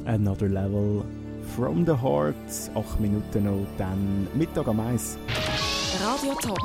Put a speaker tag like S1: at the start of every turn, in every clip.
S1: Another Level from the Heart. 8 Minuten noch, dann Mittag am 1.
S2: Radio Top.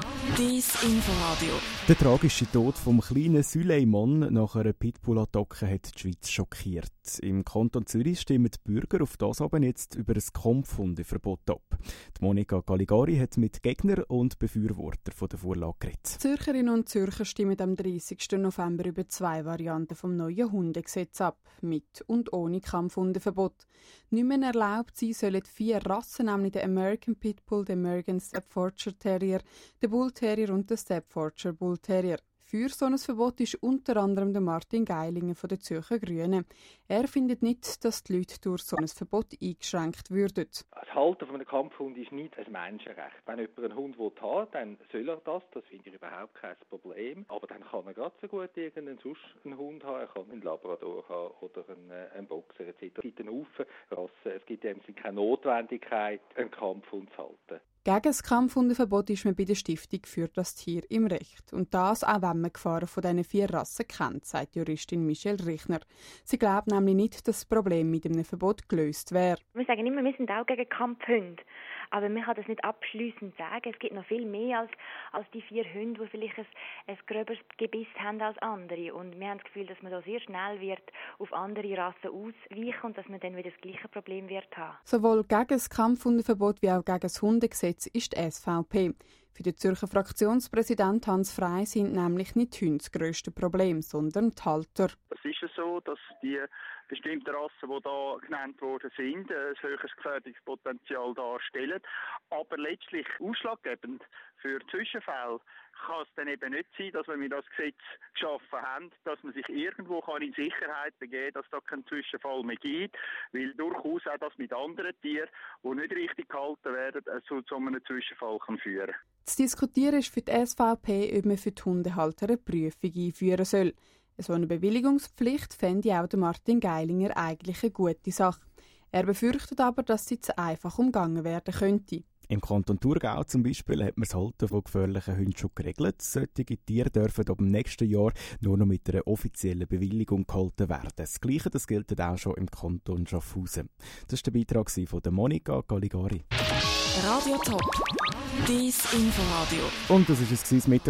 S2: Dies Inforadio.
S1: Der tragische Tod vom kleinen Süleyman nach einer Pitbull-Attacke hat die Schweiz schockiert. Im Kanton Zürich stimmen die Bürger auf das aber jetzt über ein Kampfhundeverbot ab. Die Monika Caligari hat mit Gegnern und Befürwortern von der Vorlage geredet.
S3: Zürcherinnen und Zürcher stimmen am 30. November über 2 Varianten vom neuen Hundegesetz ab, mit und ohne Kampfhundeverbot. Nicht mehr erlaubt sein sollen 4 Rassen, nämlich der American Pitbull, der American Staffordshire Terrier, der Bull Terrier und der Staffordshire Bull Terrier. Für so ein Verbot ist unter anderem der Martin Geilinger von den Zürcher Grünen. Er findet nicht, dass die Leute durch so ein Verbot eingeschränkt würden.
S4: Das Halten von einem Kampfhund ist nicht ein Menschenrecht. Wenn jemand einen Hund haben will, dann soll er das. Das finde ich überhaupt kein Problem. Aber dann kann er ganz so gut irgendeinen Hund haben. Er kann einen Labrador haben oder einen Boxer etc. Es gibt einen Haufen Rassen. Es gibt eben keine Notwendigkeit, einen Kampfhund zu halten.
S3: Gegen das Kampfhundeverbot ist man bei der Stiftung für das Tier im Recht. Und das auch wenn man die Gefahren von diesen 4 Rassen kennt, sagt Juristin Michelle Richner. Sie glaubt nämlich nicht, dass das Problem mit einem Verbot gelöst wäre.
S5: Wir sagen immer, wir sind auch gegen Kampfhunde. Aber man kann das nicht abschliessend sagen. Es gibt noch viel mehr als die 4 Hunde, die vielleicht ein gröberes Gebiss haben als andere. Und wir haben das Gefühl, dass man da sehr schnell wird auf andere Rassen ausweichen und dass man dann wieder das gleiche Problem wird haben.
S3: Sowohl gegen das Kampfhundeverbot wie auch gegen das Hundegesetz ist die SVP. Für den Zürcher Fraktionspräsident Hans Frey sind nämlich nicht die Hunde das grösste Problem, sondern die Halter.
S6: Es ist so, dass die bestimmten Rassen, die hier genannt worden sind, ein höheres Gefährdungspotenzial darstellen. Aber letztlich ausschlaggebend für Zwischenfälle kann es dann eben nicht sein, dass wenn wir das Gesetz geschaffen haben, dass man sich irgendwo in Sicherheit begeben kann, dass da kein Zwischenfall mehr gibt, weil durchaus auch das mit anderen Tieren, die nicht richtig gehalten werden, zu einem Zwischenfall kann führen.
S3: Zu diskutieren ist für die SVP, ob man für die Hundehalter eine Prüfung einführen soll. So eine Bewilligungspflicht fände auch Martin Geilinger eigentlich eine gute Sache. Er befürchtet aber, dass sie zu einfach umgangen werden könnte.
S1: Im Kanton Thurgau zum Beispiel hat man das Halten von gefährlichen Hunden schon geregelt. Solche Tiere dürfen ab dem nächsten Jahr nur noch mit einer offiziellen Bewilligung gehalten werden. Das Gleiche das gilt auch schon im Kanton Schaffhausen. Das war der Beitrag von Monika Caligari.
S2: Radio Top. Dies Inforadio.
S1: Und das war es, Mittag.